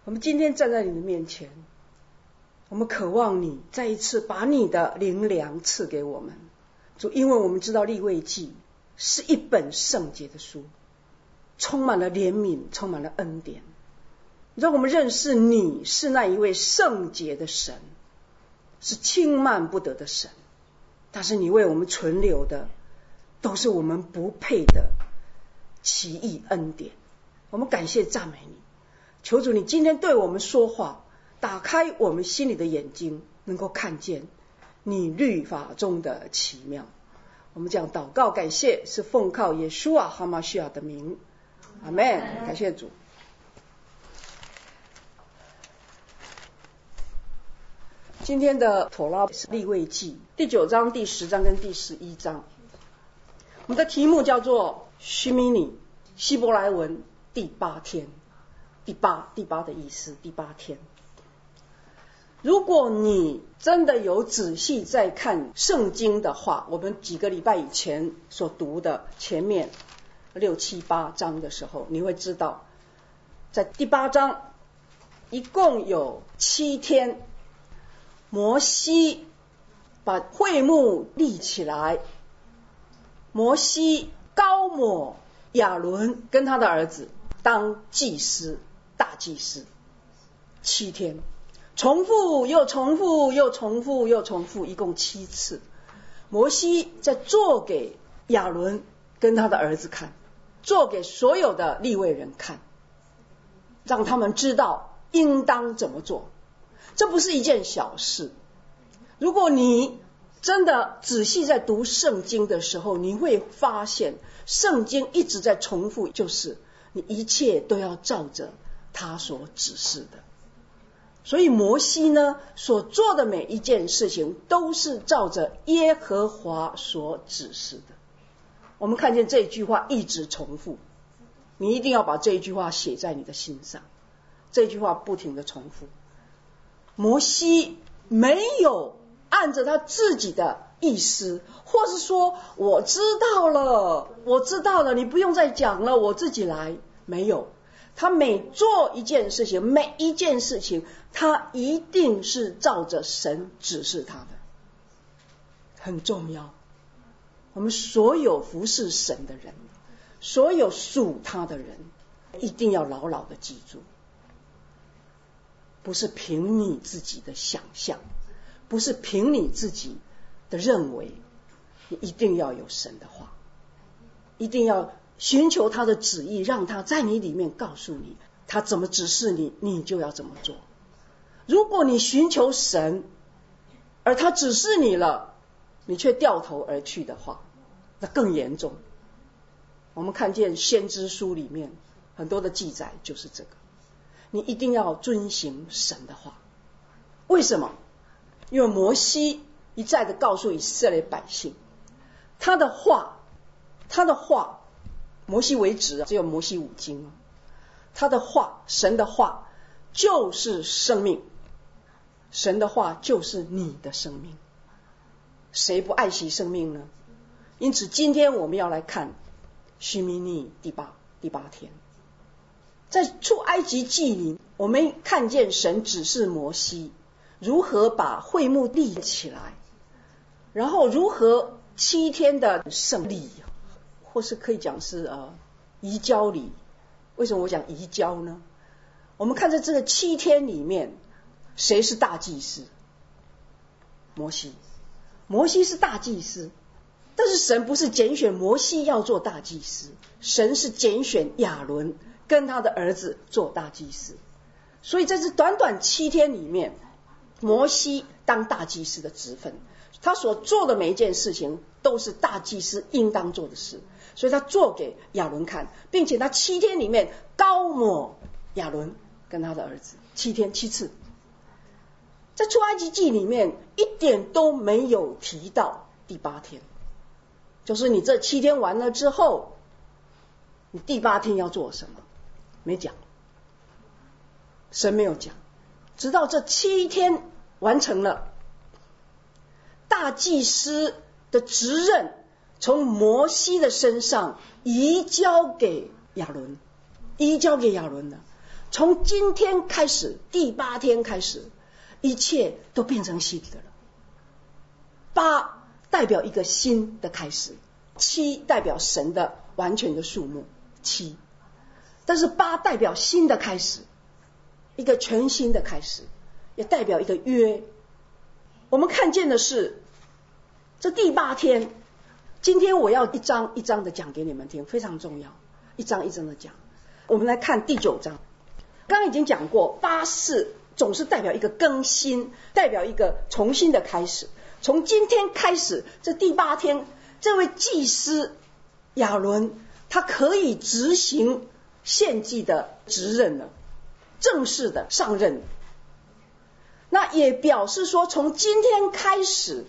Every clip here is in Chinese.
我们今天站在你的面前，我们渴望你再一次把你的灵粮赐给我们。主，因为我们知道利未记是一本圣洁的书，充满了怜悯，充满了恩典，让我们认识你是那一位圣洁的神，是轻慢不得的神，但是你为我们存留的都是我们不配的奇异恩典。我们感谢赞美你，求主你今天对我们说话，打开我们心里的眼睛，能够看见你律法中的奇妙。我们讲祷告感谢，是奉靠耶稣啊哈马西亚的名，阿们。感谢主。今天的妥拉是利未记第9章、第10章跟第11章。我们的题目叫做须米尼，希伯来文第8天。第八的意思，第8天。如果你真的有仔细在看圣经的话，我们几个礼拜以前所读的前面6、7、8章的时候，你会知道在第8章一共有7天，摩西把会幕立起来，摩西高抹亚伦跟他的儿子当祭司，大祭司，7天，重复又重复又重复又重复，一共7次。摩西在做给亚伦跟他的儿子看，做给所有的利未人看，让他们知道应当怎么做。这不是一件小事。如果你真的仔细在读圣经的时候，你会发现圣经一直在重复，就是你一切都要照着他所指示的。所以摩西呢所做的每一件事情都是照着耶和华所指示的。我们看见这句话一直重复，你一定要把这一句话写在你的心上，这句话不停的重复。摩西没有按着他自己的意思，或是说我知道了，你不用再讲了，我自己来，没有。他每做一件事情，每一件事情他一定是照着神指示他的，很重要。我们所有服侍神的人，所有属他的人，一定要牢牢的记住，不是凭你自己的想象，不是凭你自己的认为，你一定要有神的话，一定要寻求他的旨意，让他在你里面告诉你他怎么指示你，你就要怎么做。如果你寻求神而他指示你了，你却掉头而去的话，那更严重。我们看见先知书里面很多的记载就是这个，你一定要遵行神的话。为什么？因为摩西一再的告诉以色列百姓，他的话摩西为止，只有摩西5经，他的话，神的话就是生命，神的话就是你的生命，谁不爱惜生命呢？因此今天我们要来看须米尼第八天。在出埃及记里，我们看见神指示摩西如何把会幕立起来，然后如何7天的圣礼，或是可以讲是移交礼。为什么我讲移交呢？我们看在这个7天里面，谁是大祭司？摩西。摩西是大祭司，但是神不是拣选摩西要做大祭司，神是拣选亚伦跟他的儿子做大祭司。所以在这短短7天里面，摩西当大祭司的职分，他所做的每一件事情都是大祭司应当做的事，所以他做给亚伦看，并且他7天里面高抹亚伦跟他的儿子，7天7次。在出埃及记里面一点都没有提到第8天，就是你这7天完了之后，你第8天要做什么，没讲，神没有讲。直到这7天完成了，大祭司的职任从摩西的身上移交给亚伦了。 从今天开始，第8天开始，一切都变成新的了。8代表一个新的开始，7代表神的完全的数目7，但是8代表新的开始，一个全新的开始，也代表一个约。我们看见的是这第8天，今天我要一章一章的讲给你们听，非常重要，一章一章的讲。我们来看第9章，刚刚已经讲过，8是总是代表一个更新，代表一个重新的开始。从今天开始，这第8天，这位祭司亚伦他可以执行献祭的职任了，正式的上任。那也表示说，从今天开始，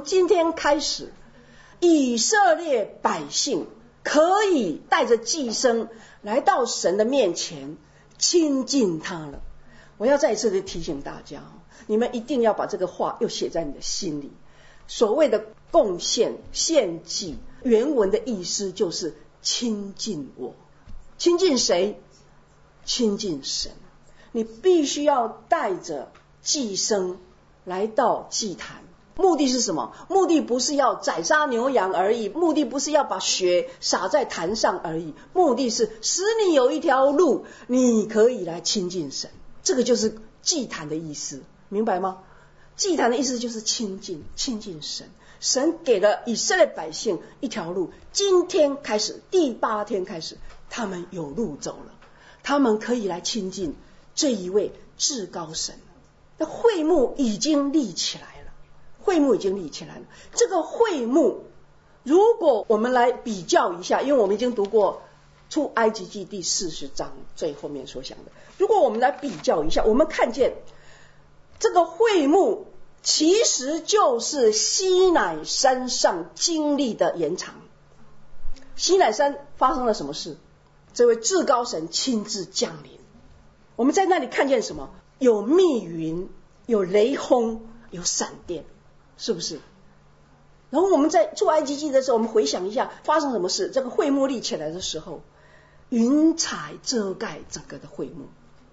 以色列百姓可以带着祭牲来到神的面前亲近他了。我要再一次的提醒大家，你们一定要把这个话又写在你的心里。所谓的贡献献祭，原文的意思就是亲近我。亲近谁？亲近神。你必须要带着祭牲来到祭坛，目的是什么？目的不是要宰杀牛羊而已，目的不是要把血洒在坛上而已，目的是使你有一条路，你可以来亲近神。这个就是祭坛的意思，明白吗？祭坛的意思就是亲近神。神给了以色列百姓一条路，今天开始，第8天开始，他们有路走了，他们可以来亲近这一位至高神。那会幕已经立起来了，这个会幕如果我们来比较一下，因为我们已经读过出埃及记第40章最后面所讲的，如果我们来比较一下，我们看见这个会幕其实就是西乃山上经历的延长。西乃山发生了什么事？这位至高神亲自降临，我们在那里看见什么？有密云，有雷轰，有闪电，是不是？然后我们在出埃及记的时候，我们回想一下发生什么事。这个会幕立起来的时候，云彩遮盖整个的会幕，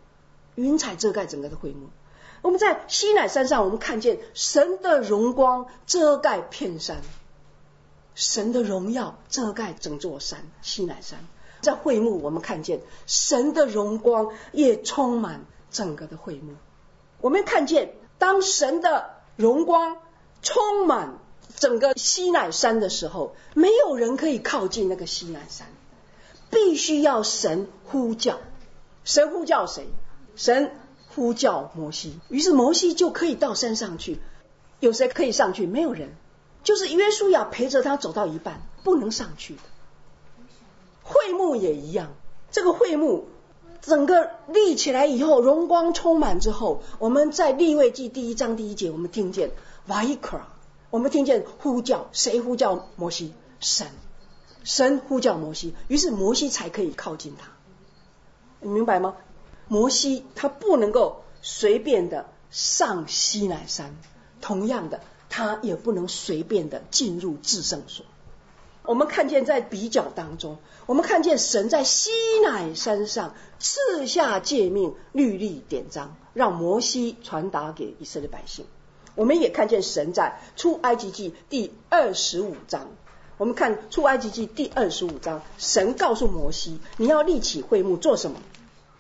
我们在西乃山上，我们看见神的荣光遮盖片山，神的荣耀遮盖整座山，西乃山。在会幕我们看见神的荣光也充满整个的会幕。我们看见当神的荣光充满整个西乃山的时候，没有人可以靠近那个西乃山，必须要神呼叫。神呼叫谁？神呼叫摩西，于是摩西就可以到山上去。有谁可以上去？没有人，就是约书亚陪着他走到一半，不能上去的。会幕也一样，这个会幕整个立起来以后，荣光充满之后，我们在利未记第1章第1节，我们听见 Vayikra， 我们听见呼叫，谁呼叫摩西？神呼叫摩西，于是摩西才可以靠近他。你明白吗？摩西他不能够随便的上西乃山，同样的他也不能随便的进入至圣所。我们看见在比较当中，我们看见神在西乃山上赐下诫命、律例、典章，让摩西传达给以色列百姓。我们也看见神在出埃及记第25章，我们看出埃及记第25章，神告诉摩西，你要立起会幕做什么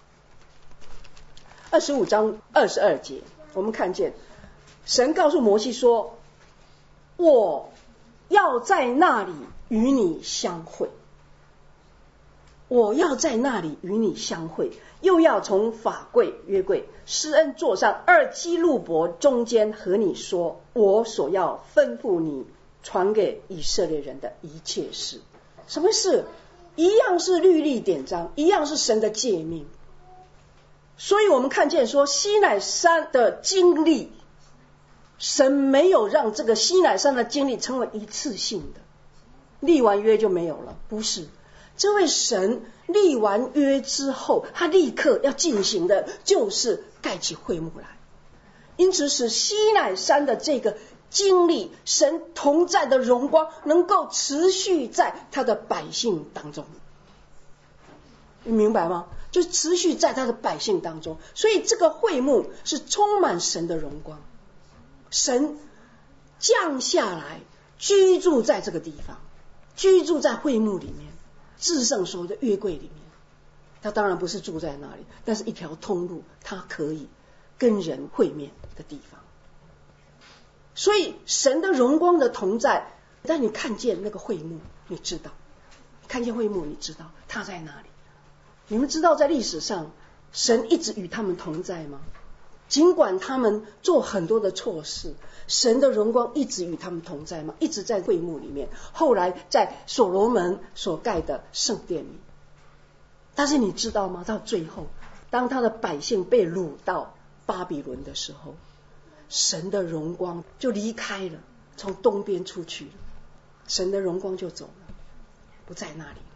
？25章22节，我们看见神告诉摩西说，我要在那里与你相会，我要在那里与你相会，又要从法柜约柜施恩座上2基路伯中间和你说我所要吩咐你传给以色列人的一切事。什么事？一样是律例典章，一样是神的诫命。所以我们看见说西乃山的经历，神没有让这个西乃山的经历成为一次性的，立完约就没有了，不是。这位神立完约之后，他立刻要进行的就是盖起会幕来。因此使西乃山的这个经历，神同在的荣光能够持续在他的百姓当中。 你明白吗？就持续在他的百姓当中，所以这个会幕是充满神的荣光，神降下来居住在这个地方，居住在会幕里面，至圣所的约柜里面。他当然不是住在那里，但是一条通路，他可以跟人会面的地方。所以神的荣光的同在，当你看见那个会幕，你知道，看见会幕，你知道他在哪里。你们知道在历史上神一直与他们同在吗？尽管他们做很多的错事，神的荣光一直与他们同在吗？一直在会幕里面，后来在所罗门所盖的圣殿里。但是你知道吗？到最后当他的百姓被掳到巴比伦的时候，神的荣光就离开了，从东边出去了，神的荣光就走了，不在那里。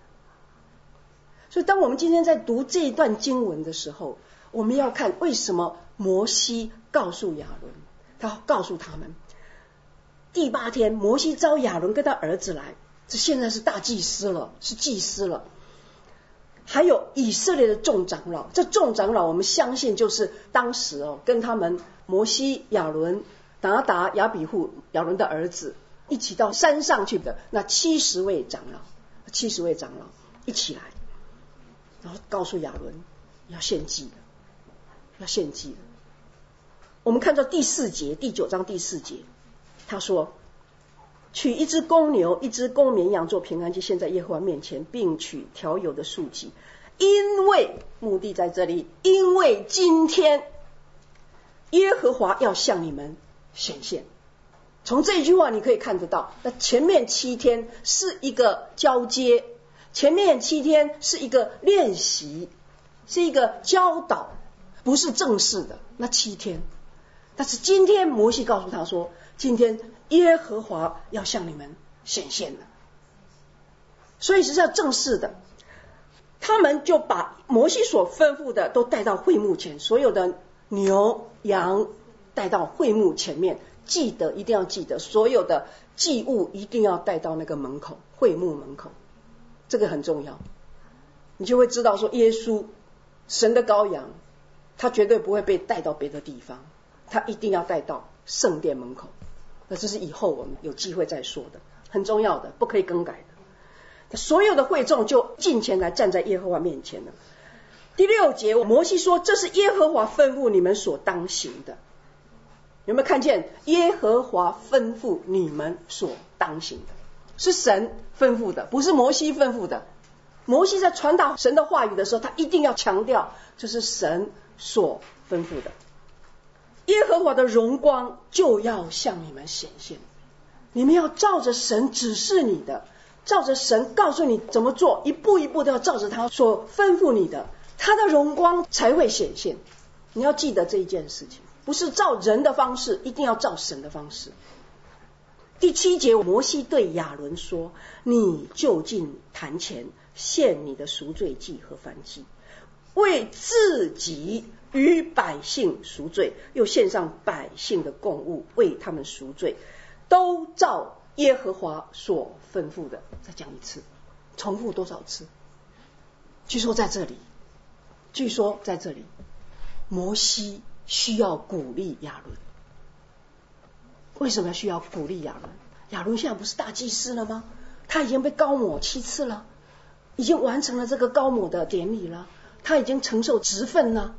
所以当我们今天在读这一段经文的时候，我们要看为什么摩西告诉亚伦，他告诉他们第8天摩西召亚伦跟他儿子来，这现在是大祭司了，是祭司了，还有以色列的众长老。这众长老我们相信就是当时跟他们摩西、亚伦、拿达、亚比户亚伦的儿子一起到山上去的那70位长老一起来，然后告诉亚伦要献祭了，要献祭了。我们看到第9章第4节，他说取一只公牛一只公绵羊做平安祭，献在耶和华面前，并取调油的束祭，因为目的在这里，因为今天耶和华要向你们显现。从这句话你可以看得到，那前面7天是一个交接，前面7天是一个练习，是一个教导，不是正式的那7天。但是今天摩西告诉他说，今天耶和华要向你们显现了，所以是要正式的。他们就把摩西所吩咐的都带到会幕前，所有的牛羊带到会幕前面，记得一定要记得，所有的祭物一定要带到那个门口，会幕门口，这个很重要。你就会知道说，耶稣神的羔羊，他绝对不会被带到别的地方，他一定要带到圣殿门口。那这是以后我们有机会再说的，很重要的，不可以更改的。所有的会众就进前来站在耶和华面前了。第6节摩西说，这是耶和华吩咐你们所当行的。有没有看见耶和华吩咐你们所当行的？是神吩咐的，不是摩西吩咐的。摩西在传达神的话语的时候，他一定要强调这是神所吩咐的。耶和华的荣光就要向你们显现，你们要照着神指示你的，照着神告诉你怎么做，一步一步都要照着他所吩咐你的，他的荣光才会显现。你要记得这一件事情，不是照人的方式，一定要照神的方式。第7节摩西对亚伦说，你就近坛前献你的赎罪祭和燔祭，为自己与百姓赎罪，又献上百姓的供物，为他们赎罪，都照耶和华所吩咐的。再讲一次，重复多少次？据说在这里摩西需要鼓励亚伦。为什么需要鼓励亚伦？亚伦现在不是大祭司了吗？他已经被膏抹7次了，已经完成了这个膏抹的典礼了，他已经承受职分了。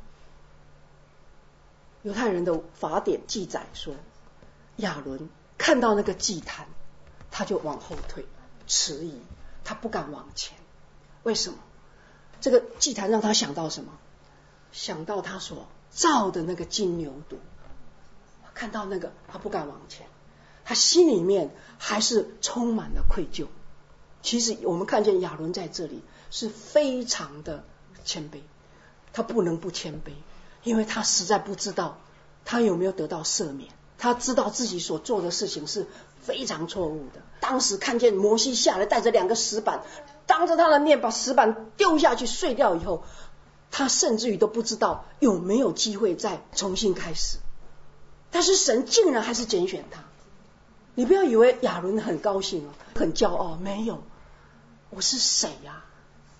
犹太人的法典记载说，亚伦看到那个祭坛，他就往后退，迟疑，他不敢往前。为什么？这个祭坛让他想到什么？想到他所造的那个金牛犊，看到那个他不敢往前，他心里面还是充满了愧疚。其实我们看见亚伦在这里是非常的谦卑，他不能不谦卑，因为他实在不知道他有没有得到赦免，他知道自己所做的事情是非常错误的。当时看见摩西下来带着2个石板，当着他的面把石板丢下去碎掉以后，他甚至于都不知道有没有机会再重新开始。但是神竟然还是拣选他。你不要以为亚伦很高兴很骄傲，没有。我是谁呀？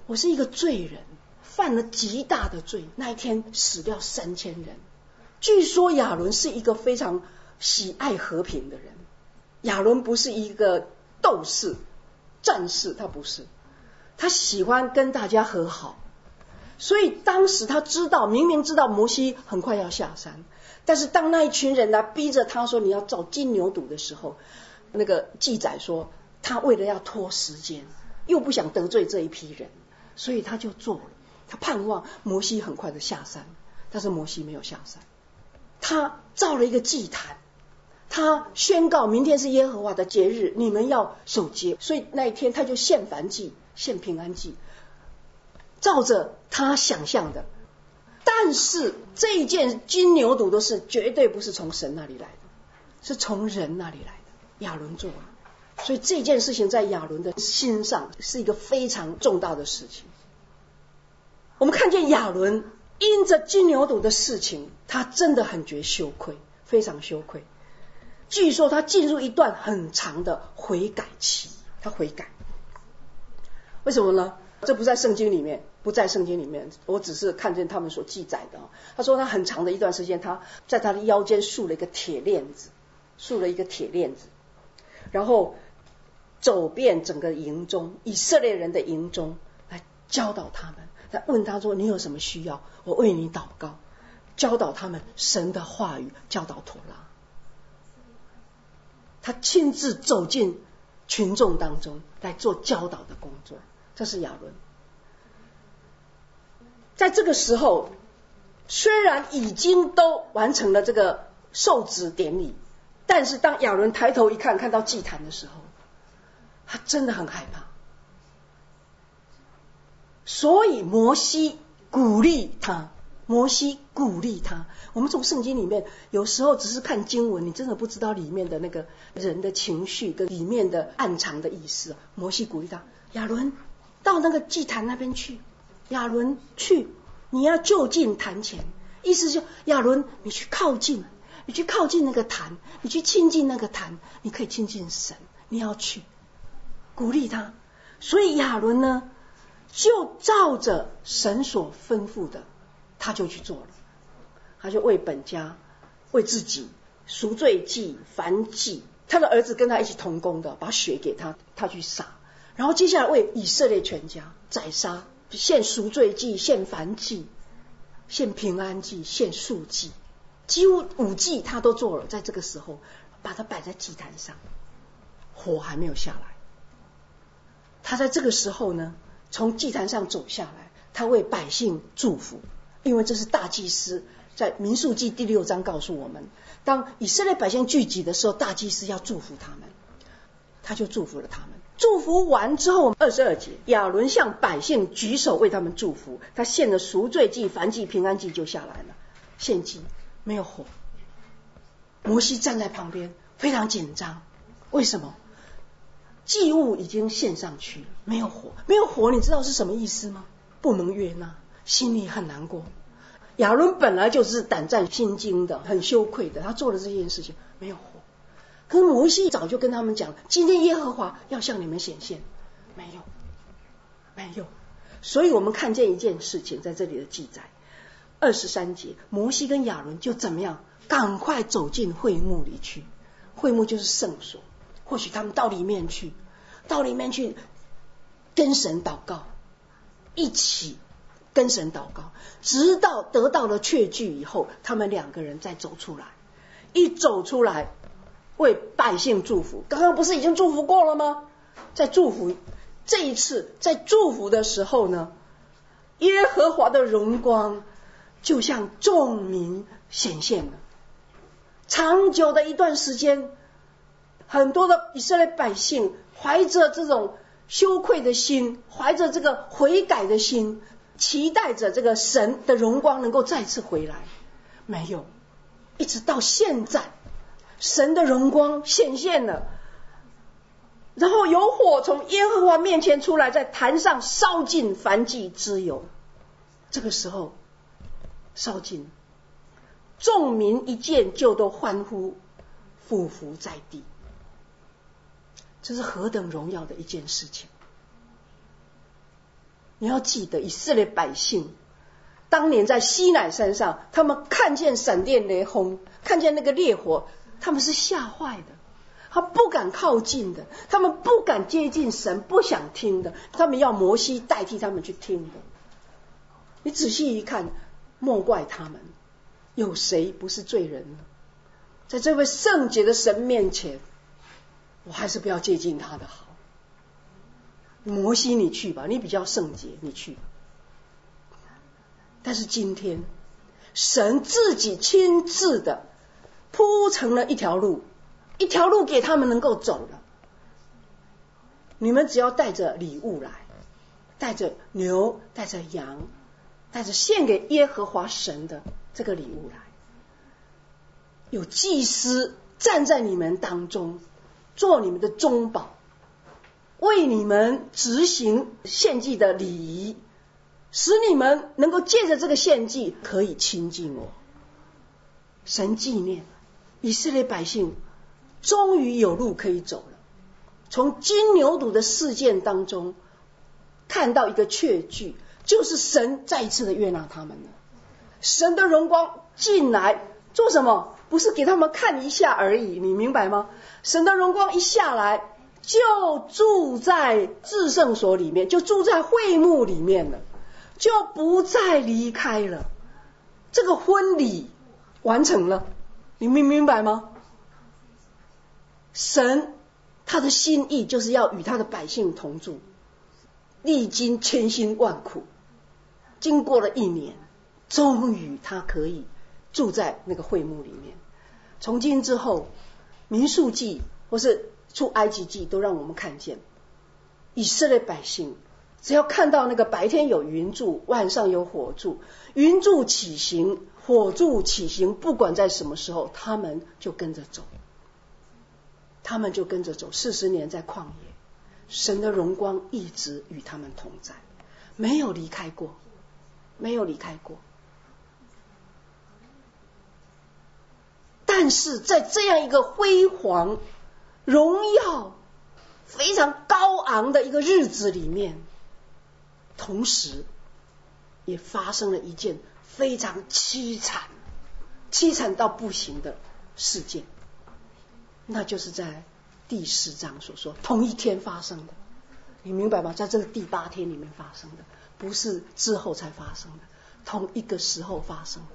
我是一个罪人，犯了极大的罪，那一天死掉3000人。据说亚伦是一个非常喜爱和平的人，亚伦不是一个斗士战士，他不是，他喜欢跟大家和好。所以当时他明明知道摩西很快要下山，但是当那一群人来逼着他说你要造金牛犊的时候，那个记载说他为了要拖时间，又不想得罪这一批人，所以他就做了。他盼望摩西很快的下山，但是摩西没有下山。他造了一个祭坛，他宣告明天是耶和华的节日，你们要守节。所以那一天他就献燔祭，献平安祭，照着他想象的。但是这一件金牛犊的事绝对不是从神那里来的，是从人那里来的，亚伦做了。所以这件事情在亚伦的心上是一个非常重大的事情。我们看见亚伦因着金牛犊的事情，他真的很觉羞愧，非常羞愧。据说他进入一段很长的悔改期，他悔改。为什么呢？这不在圣经里面，我只是看见他们所记载的。他说他很长的一段时间，他在他的腰间束了一个铁链子，然后走遍整个营中，以色列人的营中，来教导他们，来问他说你有什么需要，我为你祷告，教导他们神的话语，教导妥拉。他亲自走进群众当中来做教导的工作，这是亚伦。在这个时候，虽然已经都完成了这个受职典礼，但是当亚伦抬头一看，看到祭坛的时候，他真的很害怕。所以摩西鼓励他。我们从圣经里面有时候只是看经文，你真的不知道里面的那个人的情绪跟里面的暗藏的意思。摩西鼓励他，亚伦到那个祭坛那边去，亚伦去，你要就近坛前，意思就亚伦你去靠近那个坛，你去亲近那个坛，你可以亲近神，你要去鼓励他。所以亚伦呢就照着神所吩咐的，他就去做了。他就为本家为自己赎罪祭燔祭，他的儿子跟他一起同工的，把血给他，他去撒。然后接下来为以色列全家宰杀，献赎罪祭，献燔祭，献平安祭，献素祭，几乎5祭他都做了。在这个时候把它摆在祭坛上，火还没有下来。他在这个时候呢从祭坛上走下来，他为百姓祝福，因为这是大祭司在民数记第6章告诉我们，当以色列百姓聚集的时候，大祭司要祝福他们，他就祝福了他们。祝福完之后，22节，亚伦向百姓举手为他们祝福，他献了赎罪祭、燔祭、平安祭就下来了。献祭没有火，摩西站在旁边非常紧张。为什么？祭物已经献上去了，没有火，你知道是什么意思吗？不能悦纳，心里很难过。亚伦本来就是胆战心惊的，很羞愧的，他做了这件事情没有火。可是摩西早就跟他们讲，今天耶和华要向你们显现，没有。所以我们看见一件事情在这里的记载，23节，摩西跟亚伦就怎么样，赶快走进会幕里去。会幕就是圣所，或许他们到里面去跟神祷告，一起跟神祷告，直到得到了确据以后，他们2个人再走出来。一走出来为百姓祝福，刚刚不是已经祝福过了吗？在祝福，这一次在祝福的时候呢，耶和华的荣光就向众民显现了。长久的一段时间，很多的以色列百姓怀着这种羞愧的心，怀着这个悔改的心，期待着这个神的荣光能够再次回来，没有。一直到现在，神的荣光显现了，然后有火从耶和华面前出来，在坛上烧尽燔祭脂油。这个时候烧尽，众民一见就都欢呼，俯伏在地。这是何等荣耀的一件事情！ 你要记得以色列百姓当年在西乃山上，他们看见闪电雷轰，看见那个烈火，他们是吓坏的，他不敢靠近的，他们不敢接近神，不想听的，他们要摩西代替他们去听的。你仔细一看，莫怪他们，有谁不是罪人呢？在这位圣洁的神面前，我还是不要接近他的好。摩西你去吧，你比较圣洁，你去吧。但是今天神自己亲自的铺成了一条路，一条路给他们能够走了。你们只要带着礼物来，带着牛，带着羊，带着献给耶和华神的这个礼物来，有祭司站在你们当中，做你们的中保，为你们执行献祭的礼仪，使你们能够借着这个献祭可以亲近我。神纪念以色列百姓终于有路可以走了，从金牛犊的事件当中看到一个确据，就是神再一次的悦纳他们了。神的荣光进来做什么？不是给他们看一下而已，你明白吗？神的荣光一下来，就住在至圣所里面，就住在会幕里面了，就不再离开了。这个婚礼完成了，你明白吗？神他的心意就是要与他的百姓同住，历经千辛万苦，经过了1年，终于他可以住在那个会幕里面。从今之后，民数记或是出埃及记都让我们看见，以色列百姓只要看到那个白天有云柱，晚上有火柱，云柱起行，火柱起行，不管在什么时候，他们就跟着走，他们就跟着走。40年在旷野，神的荣光一直与他们同在，没有离开过，没有离开过。但是在这样一个辉煌、荣耀、非常高昂的一个日子里面，同时也发生了一件非常凄惨到不行的事件，那就是在第10章所说同一天发生的。你明白吗？在这个第8天里面发生的，不是之后才发生的，同一个时候发生的。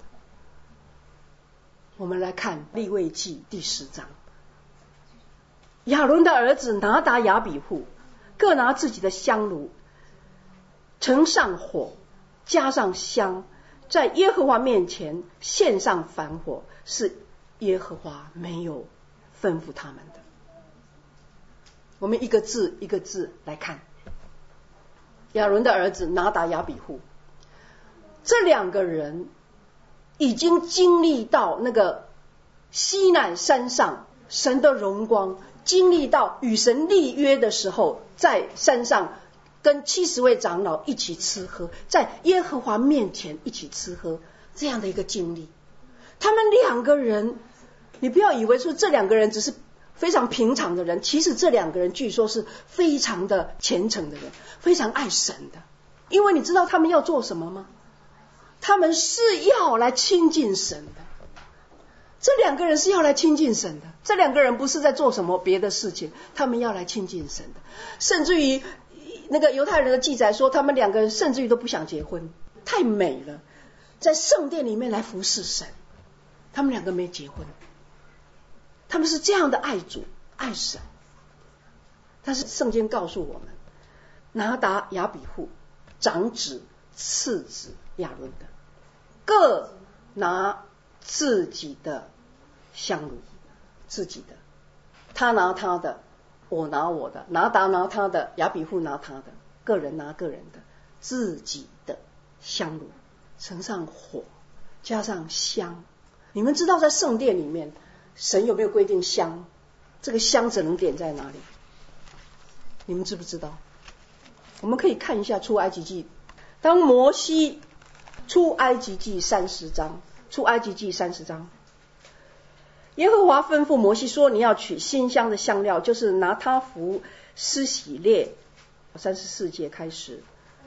我们来看利未记第10章，亚伦的儿子拿达亚比户各拿自己的香炉，盛上火，加上香，在耶和华面前献上燔火，是耶和华没有吩咐他们的。我们一个字一个字来看。亚伦的儿子拿达亚比户，这2个人已经经历到那个西乃山上神的荣光，经历到与神立约的时候，在山上跟70位长老一起吃喝，在耶和华面前一起吃喝，这样的一个经历。他们2个人，你不要以为说这2个人只是非常平常的人，其实这2个人据说是非常的虔诚的人，非常爱神的。因为你知道他们要做什么吗？他们是要来亲近神的。这2个人是要来亲近神的，这2个人不是在做什么别的事情，他们要来亲近神的。甚至于那个犹太人的记载说，他们2个人甚至于都不想结婚，太美了，在圣殿里面来服侍神。他们2个没结婚，他们是这样的爱主爱神。但是圣经告诉我们，拿达亚比户长子次子亚伦的各拿自己的香炉，自己的，他拿他的，我拿我的，拿达拿他的，亚比户拿他的，个人拿个人的，自己的香炉，盛上火，加上香。你们知道在圣殿里面神有没有规定香？这个香只能点在哪里？你们知不知道？我们可以看一下出埃及记，当摩西出埃及记30章，出埃及记30章，耶和华吩咐摩西说，你要取馨香的香料，就是拿他弗施洗列，34节开始，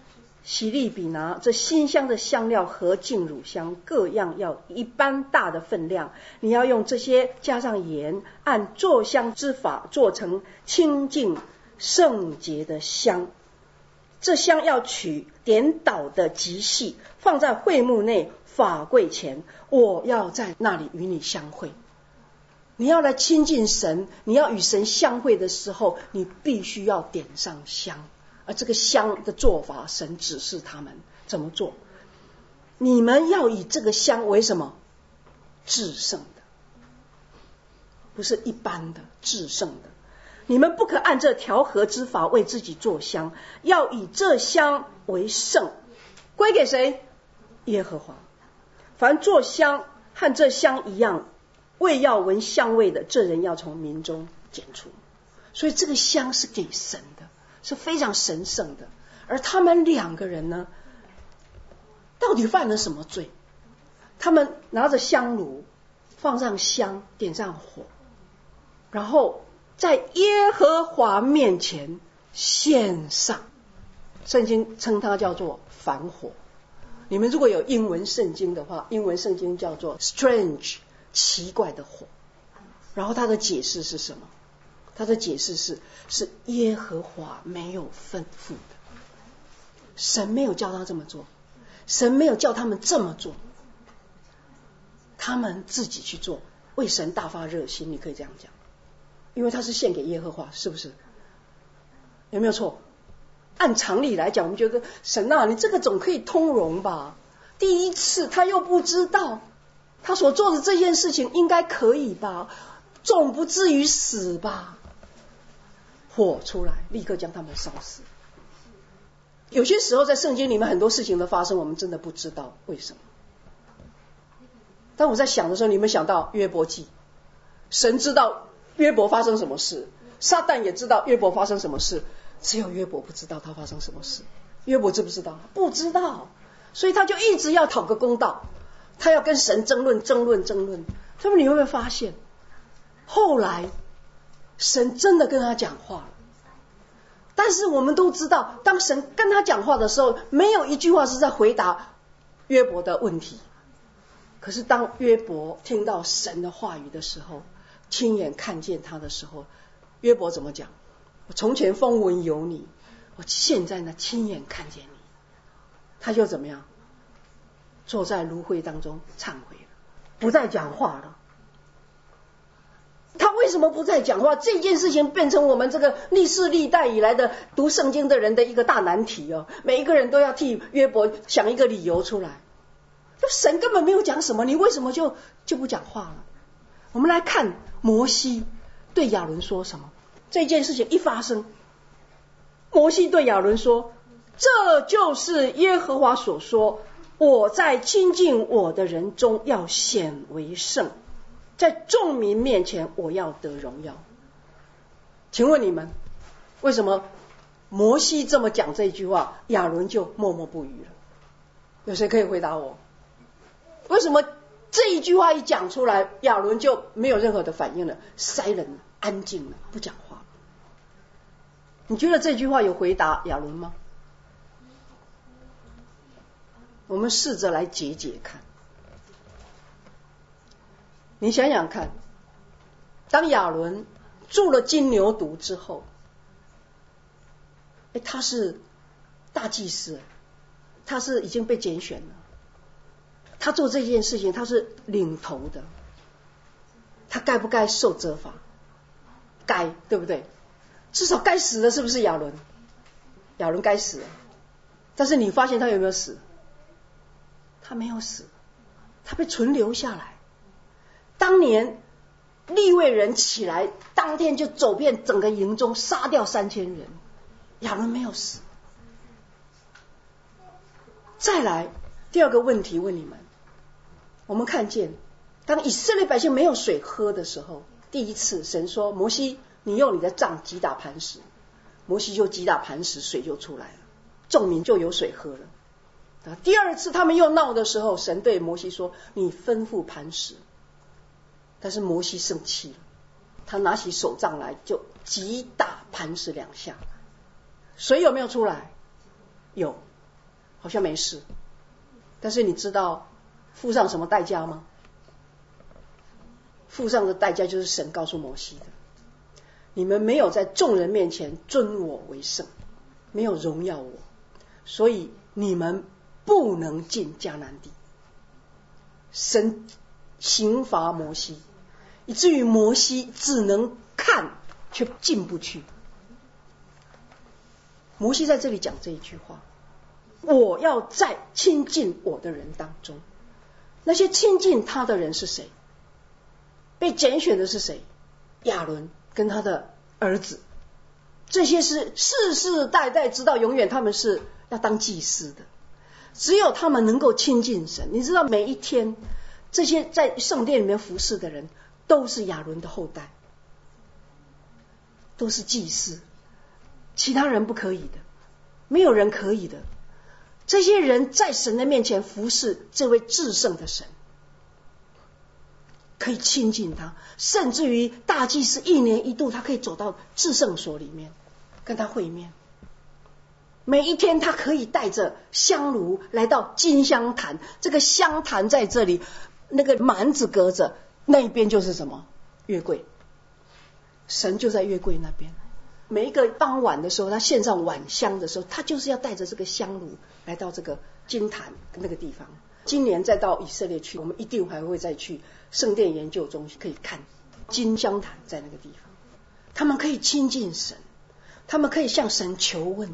洗利比拿这馨香的香料和净乳香各样要一般大的分量，你要用这些加上盐，按做香之法做成清净圣洁的香。这香要取点倒的极细，放在会幕内法柜前，我要在那里与你相会。你要来亲近神，你要与神相会的时候，你必须要点上香。而这个香的做法，神指示他们怎么做。你们要以这个香为什么？至圣的，不是一般的，至圣的。你们不可按这调和之法为自己做香，要以这香为圣，归给谁？耶和华。凡做香和这香一样，为要闻香味的，这人要从民中剪除。所以这个香是给神的，是非常神圣的。而他们两个人呢，到底犯了什么罪？他们拿着香炉，放上香，点上火，然后在耶和华面前献上，圣经称它叫做凡火。你们如果有英文圣经的话，英文圣经叫做 strange， 奇怪的火。然后它的解释是什么？它的解释是耶和华没有吩咐的，神没有叫他这么做，神没有叫他们这么做，他们自己去做，为神大发热心，你可以这样讲，因为他是献给耶和华，是不是？有没有错？按常理来讲，我们觉得神啊，你这个总可以通融吧？第一次他又不知道，他所做的这件事情应该可以吧？总不至于死吧？火出来，立刻将他们烧死。有些时候在圣经里面很多事情的发生，我们真的不知道为什么。当我在想的时候，你们想到约伯记，神知道约伯发生什么事，撒旦也知道约伯发生什么事，只有约伯不知道他发生什么事。约伯知不知道？不知道，所以他就一直要讨个公道，他要跟神争论。那么你会不会发现，后来神真的跟他讲话了？但是我们都知道，当神跟他讲话的时候，没有一句话是在回答约伯的问题。可是当约伯听到神的话语的时候，亲眼看见他的时候，约伯怎么讲？我从前风闻有你，我现在呢亲眼看见你。他就怎么样？坐在芦荟当中忏悔了，不再讲话了。他为什么不再讲话？这件事情变成我们这个历世历代以来的读圣经的人的一个大难题哦。每一个人都要替约伯想一个理由出来。神根本没有讲什么，你为什么就不讲话了？我们来看摩西对亚伦说什么。这件事情一发生，摩西对亚伦说：这就是耶和华所说，我在亲近我的人中要显为圣，在众民面前我要得荣耀。请问你们，为什么摩西这么讲这句话，亚伦就默默不语了？有谁可以回答我？为什么这一句话一讲出来，亚伦就没有任何的反应了，silent，安静了，不讲话？你觉得这句话有回答亚伦吗？我们试着来解解看。你想想看，当亚伦中了金牛毒之后，他是大祭司，他是已经被拣选了，他做这件事情他是领头的，他该不该受责罚？该，对不对？至少该死的是不是亚伦？亚伦该死了，但是你发现他有没有死？他没有死，他被存留下来。当年利未人起来，当天就走遍整个营中，杀掉3000人，亚伦没有死。再来第二个问题问你们，我们看见当以色列百姓没有水喝的时候，第一次神说摩西，你用你的杖击打磐石，摩西就击打磐石，水就出来了，众民就有水喝了。第二次他们又闹的时候，神对摩西说，你吩咐磐石。但是摩西生气了，他拿起手杖来就击打磐石2下，水有没有出来？有。 好像没事。但是你知道付上什么代价吗？付上的代价就是神告诉摩西的，你们没有在众人面前尊我为圣，没有荣耀我，所以你们不能进迦南地。神刑罚摩西，以至于摩西只能看却进不去。摩西在这里讲这一句话，我要在亲近我的人当中。那些亲近他的人是谁？被拣选的是谁？亚伦跟他的儿子，这些是世世代代直到永远，他们是要当祭司的。只有他们能够亲近神。你知道每一天这些在圣殿里面服侍的人都是亚伦的后代，都是祭司，其他人不可以的，没有人可以的。这些人在神的面前服侍这位至圣的神，可以亲近他，甚至于大祭司1年1度他可以走到至圣所里面跟他会面。每一天他可以带着香炉来到金香坛，这个香坛在这里，那个幔子隔着，那边就是什么？约柜。神就在约柜那边。每一个傍晚的时候，他献上晚香的时候，他就是要带着这个香炉来到这个金坛那个地方。今年再到以色列去，我们一定还会再去圣殿研究中心，可以看金香坛在那个地方。他们可以亲近神，他们可以向神求问。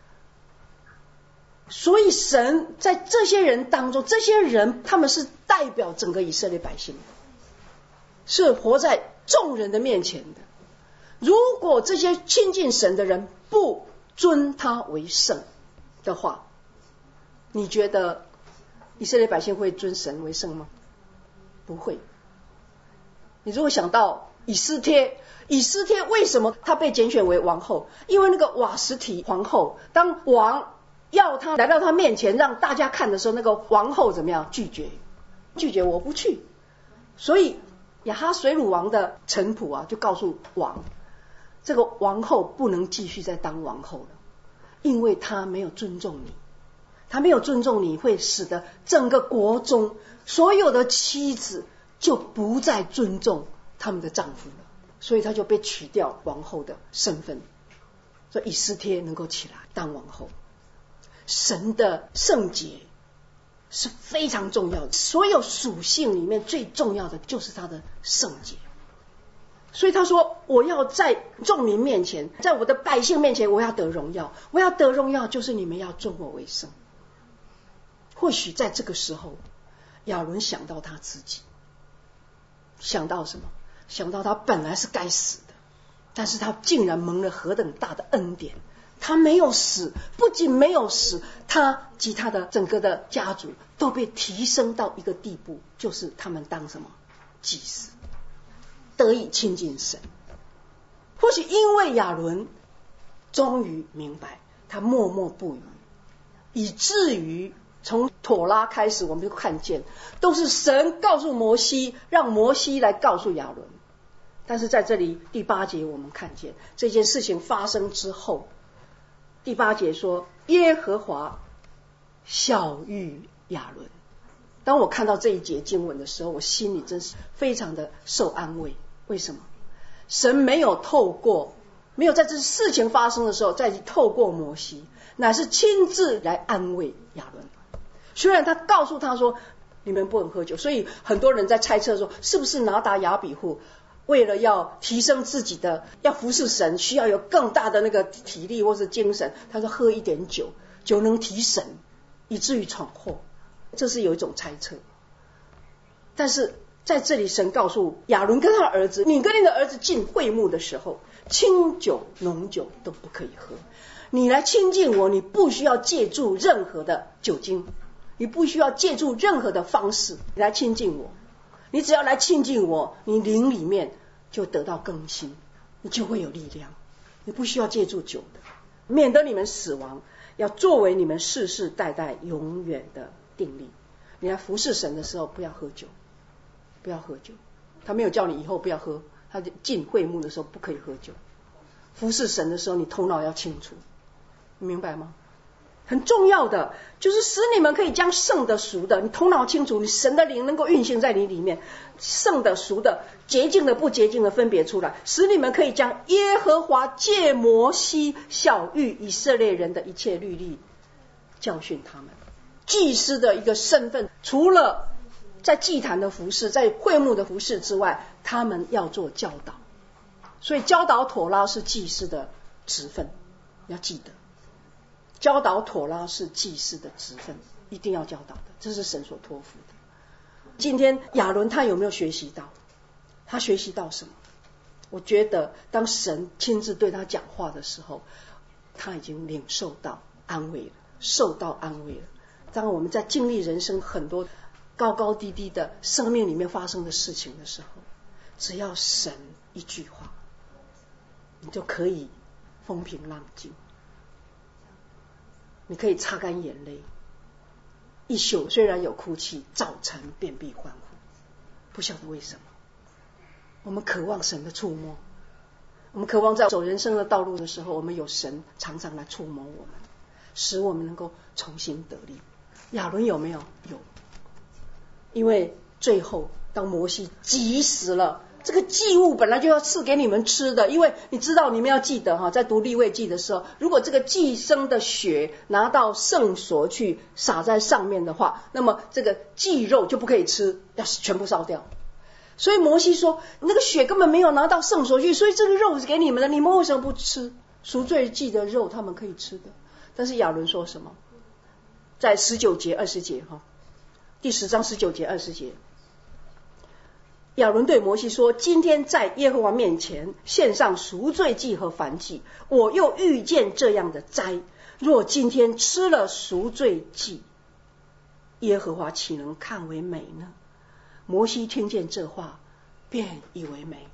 所以神在这些人当中，这些人他们是代表整个以色列百姓的，是活在众人的面前的。如果这些亲近神的人不尊他为圣的话，你觉得以色列百姓会尊神为圣吗？不会。你如果想到以斯帖，以斯帖为什么他被拣选为王后？因为那个瓦实提皇后，当王要他来到他面前让大家看的时候，那个皇后怎么样？拒绝，我不去。所以亚哈水鲁王的臣仆就告诉王，这个王后不能继续再当王后了，因为她没有尊重你，她没有尊重你，会使得整个国中所有的妻子就不再尊重他们的丈夫了，所以她就被取掉王后的身份。所以以斯帖能够起来当王后。神的圣洁是非常重要的，所有属性里面最重要的就是他的圣洁。所以他说，我要在众民面前，在我的百姓面前，我要得荣耀。我要得荣耀，就是你们要尊我为圣。或许在这个时候，亚伦想到他自己，想到什么？想到他本来是该死的，但是他竟然蒙了何等大的恩典，他没有死，不仅没有死，他及他的整个的家族都被提升到一个地步，就是他们当什么？祭司，得以亲近神。或许因为亚伦终于明白，他默默不语，以至于从妥拉开始，我们就看见都是神告诉摩西，让摩西来告诉亚伦。但是在这里第8节我们看见这件事情发生之后，第8节说耶和华晓谕亚伦。当我看到这一节经文的时候，我心里真是非常的受安慰。为什么？神没有在这事情发生的时候再透过摩西，乃是亲自来安慰亚伦。虽然他告诉他说你们不能喝酒，所以很多人在猜测说，是不是拿达亚比户为了要提升自己的要服侍神，需要有更大的那个体力或是精神，他说喝一点酒，酒能提神，以至于闯祸。这是有一种猜测。但是在这里神告诉亚伦跟他的儿子，你跟你的儿子进会幕的时候，清酒浓酒都不可以喝。你来亲近我，你不需要借助任何的酒精，你不需要借助任何的方式来亲近我，你只要来亲近我，你灵里面就得到更新，你就会有力量。你不需要借助酒的，免得你们死亡，要作为你们世世代代永远的定力。你来服侍神的时候不要喝酒，不要喝酒。他没有叫你以后不要喝，他进会幕的时候不可以喝酒。服侍神的时候你头脑要清楚，你明白吗？ 很重要的就是使你们可以将圣的俗的，你头脑清楚，你神的灵能够运行在你里面，圣的俗的洁净的不洁净的分别出来，使你们可以将耶和华借摩西晓谕以色列人的一切律例教训他们。祭司的一个身份，除了在祭坛的服事，在会幕的服事之外，他们要做教导。所以教导妥拉是祭司的职分，要记得教导妥拉是祭司的职分，一定要教导的，这是神所托付的。今天亚伦他有没有学习到？他学习到什么？我觉得当神亲自对他讲话的时候，他已经领受到安慰了，受到安慰了。当我们在经历人生很多高高低低的生命里面发生的事情的时候，只要神一句话，你就可以风平浪静，你可以擦干眼泪，一宿虽然有哭泣，早晨便必欢呼。不晓得为什么，我们渴望神的触摸，我们渴望在走人生的道路的时候，我们有神常常来触摸我们，使我们能够重新得力。亚伦有没有？有。因为最后当摩西急死了，这个祭物本来就要赐给你们吃的，因为你知道，你们要记得在读利未记的时候，如果这个祭牲的血拿到圣所去洒在上面的话，那么这个祭肉就不可以吃，要全部烧掉。所以摩西说，那个血根本没有拿到圣所去，所以这个肉是给你们的，你们为什么不吃？赎罪祭的肉他们可以吃的。但是亚伦说什么？在19节20节第10章19节20节，亚伦对摩西说，今天在耶和华面前献上赎罪祭和燔祭，我又遇见这样的灾，若今天吃了赎罪祭，耶和华岂能看为美呢？摩西听见这话，便以为美。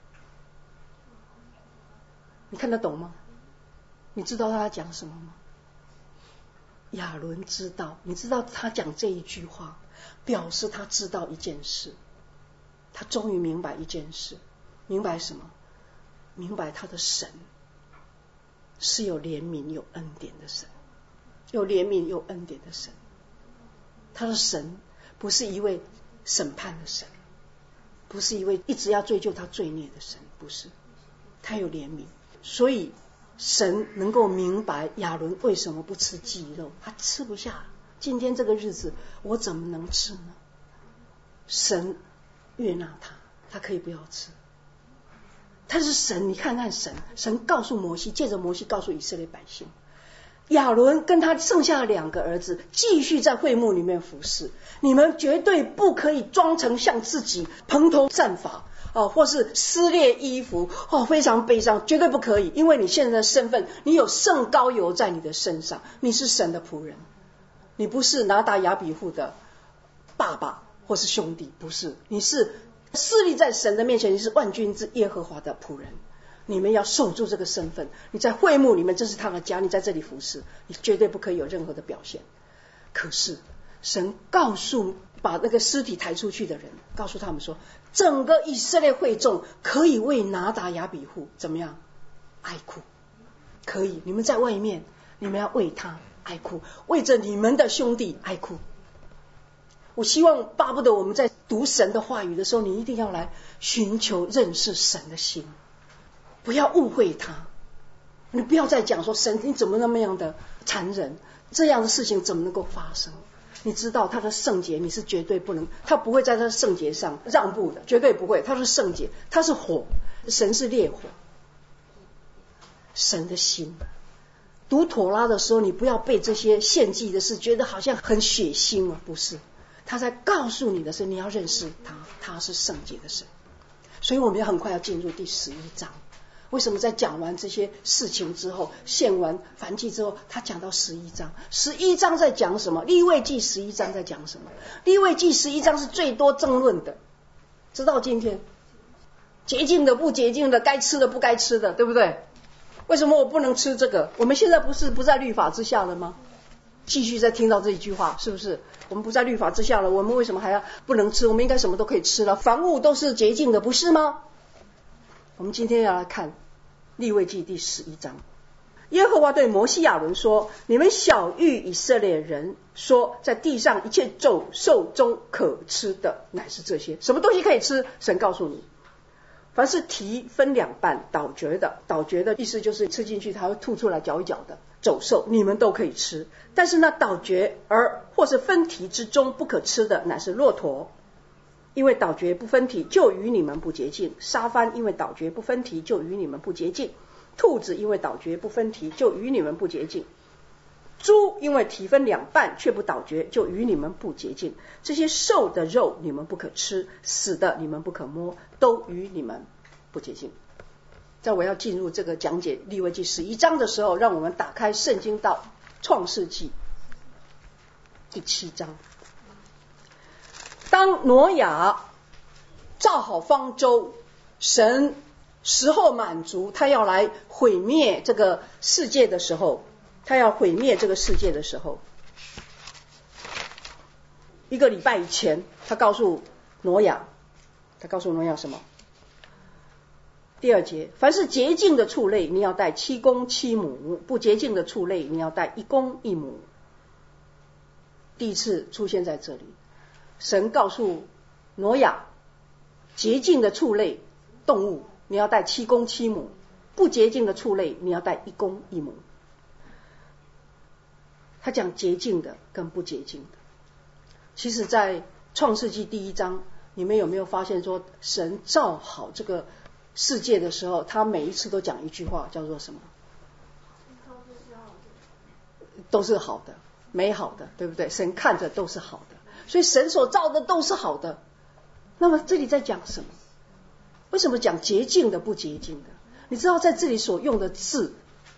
你看得懂吗？你知道他讲什么吗？亚伦知道，你知道他讲这一句话，表示他知道一件事，他终于明白一件事。明白什么？明白他的神是有怜悯有恩典的神，有怜悯有恩典的神。他的神不是一位审判的神，不是一位一直要追究他罪孽的神，不是，他有怜悯。所以神能够明白亚伦为什么不吃祭肉，他吃不下，今天这个日子我怎么能吃呢？神悦纳他，他可以不要吃。他是神，你看看神告诉摩西，借着摩西告诉以色列百姓，亚伦跟他剩下的2个儿子继续在会幕里面服侍，你们绝对不可以装成像自己蓬头散发或是撕裂衣服非常悲伤，绝对不可以。因为你现在的身份，你有圣膏油在你的身上，你是神的仆人，你不是拿达亚比户的爸爸或是兄弟，不是，你是侍立在神的面前，你是万军之耶和华的仆人。你们要守住这个身份，你在会幕里面，这是他的家，你在这里服侍，你绝对不可以有任何的表现。可是神告诉把那个尸体抬出去的人，告诉他们说，整个以色列会众可以为拿达亚比户怎么样哀哭，可以，你们在外面，你们要为他哀哭，为着你们的兄弟哀哭。我希望巴不得我们在读神的话语的时候，你一定要来寻求认识神的心，不要误会他。你不要再讲说神你怎么那么样的残忍，这样的事情怎么能够发生？你知道他的圣洁，你是绝对不能，他不会在他的圣洁上让步的，绝对不会。他是圣洁，他是火，神是烈火。神的心，读妥拉的时候，你不要被这些献祭的事觉得好像很血腥不是，他在告诉你的是你要认识他，他是圣洁的神。所以我们要很快要进入第11章。为什么在讲完这些事情之后，献完燔祭之后，他讲到11章？11章在讲什么？利未记11章在讲什么？利未记11章是最多争论的，直到今天，洁净的不洁净的，该吃的不该吃的，对不对？为什么我不能吃这个？我们现在不在律法之下了吗？继续再听到这一句话，是不是？我们不在律法之下了，我们为什么还要不能吃？我们应该什么都可以吃了，凡物都是洁净的，不是吗？我们今天要来看利未记第11章。 耶和华对摩西亚伦说，你们晓谕以色列人说，在地上一切走兽中可吃的乃是这些。什么东西可以吃？神告诉你，凡是蹄分两半倒嚼的意思就是吃进去它会吐出来嚼一嚼的走兽，你们都可以吃。但是那倒嚼而或是分蹄之中不可吃的乃是骆驼，因为倒嚼不分蹄就与你们不洁净；沙番因为倒嚼不分蹄就与你们不洁净；兔子因为倒嚼不分蹄就与你们不洁净；猪因为蹄分两半却不倒嚼就与你们不洁净。这些兽的肉你们不可吃，死的你们不可摸，都与你们不洁净。在我要进入这个讲解利未记11章的时候，让我们打开圣经到创世纪第7章。当挪亚造好方舟，神时候满足，他要来毁灭这个世界的时候，一个礼拜以前，他告诉挪亚什么？第2节，凡是洁净的畜类，你要带7公7母；不洁净的畜类，你要带1公1母。第一次出现在这里，神告诉挪亚，洁净的畜类动物你要带7公7母，不洁净的畜类你要带1公1母。他讲洁净的跟不洁净的。其实在创世纪第1章，你们有没有发现说，神造好这个世界的时候，他每一次都讲一句话，叫做什么？都是好的，美好的，对不对？神看着都是好的，所以神所造的都是好的。那么这里在讲什么？为什么讲洁净的不洁净的？你知道在这里所用的字，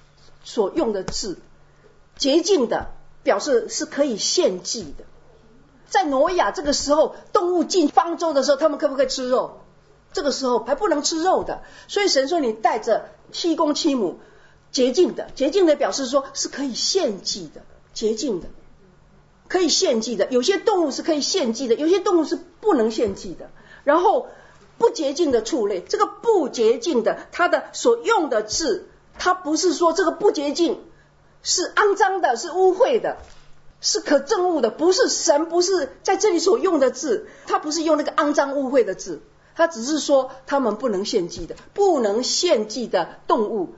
洁净的表示是可以献祭的。在挪亚这个时候，动物进方舟的时候，他们可不可以吃肉？这个时候还不能吃肉的，所以神说你带着7公7母，洁净的表示说是可以献祭的，洁净的可以献祭的。有些动物是可以献祭的，有些动物是不能献祭的。然后不洁净的畜类，这个不洁净的，它的所用的字，它不是说这个不洁净是肮脏的，是污秽的，是可憎恶的，不是。神不是在这里所用的字，他不是用那个肮脏污秽的字，他只是说他们不能献祭的，不能献祭的动物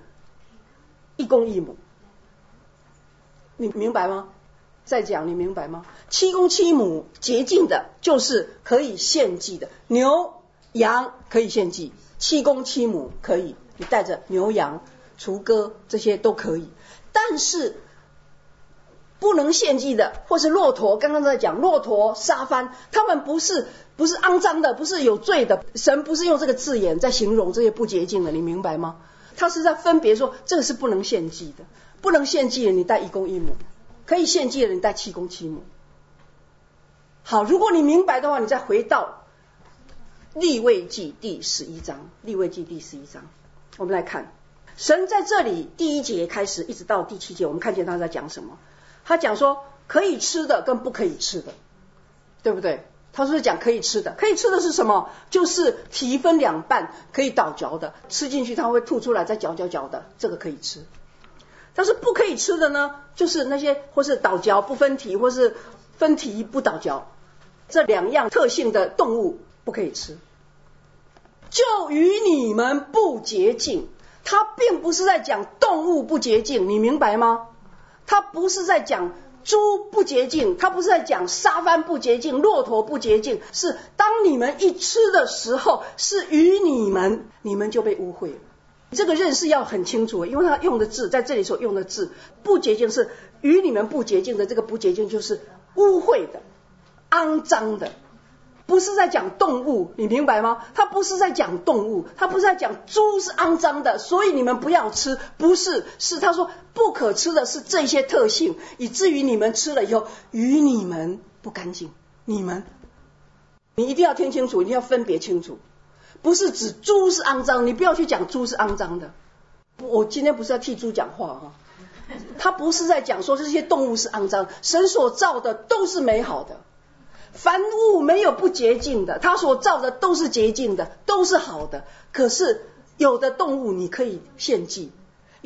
1公1母。你明白吗？再讲，你明白吗？7公7母洁净的就是可以献祭的，牛羊可以献祭，7公7母可以，你带着牛羊雏鸽这些都可以。但是不能献祭的，或是骆驼，刚刚在讲骆驼沙番，他们不是肮脏的，不是有罪的。神不是用这个字眼在形容这些不洁净的，你明白吗？他是在分别说这个是不能献祭的，不能献祭的你带1公1母，可以献祭的你带7公7母。好，如果你明白的话，你再回到利未记第11章，我们来看神在这里第1节开始一直到第7节，我们看见他在讲什么。他讲说可以吃的跟不可以吃的，对不对？他说讲可以吃的，可以吃的是什么？就是蹄分两半可以倒嚼的，吃进去它会吐出来再嚼的，这个可以吃。但是不可以吃的呢，就是那些或是倒嚼不分蹄，或是分蹄不倒嚼，这2样特性的动物不可以吃。就与你们不洁净，他并不是在讲动物不洁净，你明白吗？他不是在讲猪不洁净，他不是在讲沙番不洁净，骆驼不洁净，是当你们一吃的时候，是与你们就被污秽了。这个认识要很清楚，因为他用的字，在这里所用的字，不洁净是与你们不洁净的，这个不洁净就是污秽的、肮脏的，不是在讲动物，你明白吗？他不是在讲动物，他不是在讲猪是肮脏的，所以你们不要吃，不是，是他说不可吃的是这些特性，以至于你们吃了以后与你们不干净。你一定要听清楚，一定要分别清楚，不是指猪是肮脏，你不要去讲猪是肮脏的。我今天不是要替猪讲话哈，他不是在讲说这些动物是肮脏，神所造的都是美好的，凡物没有不洁净的，他所造的都是洁净的，都是好的。可是有的动物你可以献祭，